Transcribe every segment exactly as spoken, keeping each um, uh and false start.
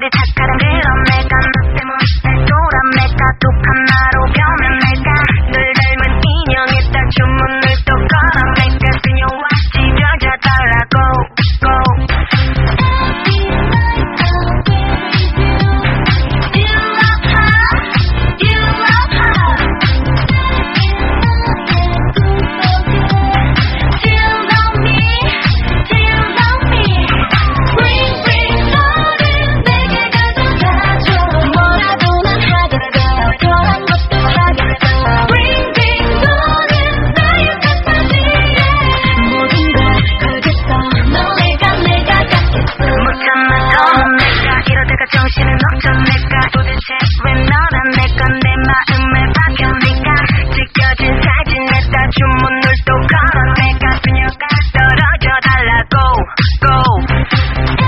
어디 착하던 그런 내가 너 때문에 돌아 내가 독한 나로 변한 내가 널 닮은 인형에다 주문을 또 걸어 내가 그녀와 찢어져 달라고 go. 정신을 놓쳐 내가 도대체 왜 너란 내가 내 마음에 박혀니까 지켜진 사진에다 주문을 또 걸어 내가 그녀가 떨어져 달라고 go.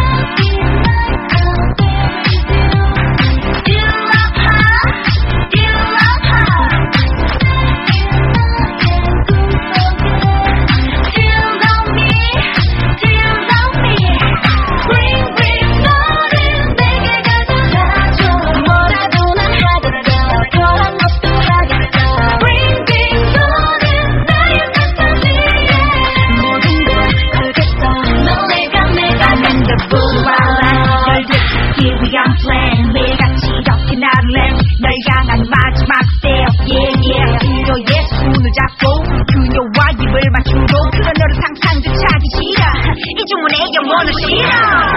매일같이 이렇게 나를 널 향한 마지막 step yeah yeah 그녀의 손을 잡고 그녀와 입을 맞추고 그런 너를 상상조차 하기 싫어 이 주문에 영혼을 실어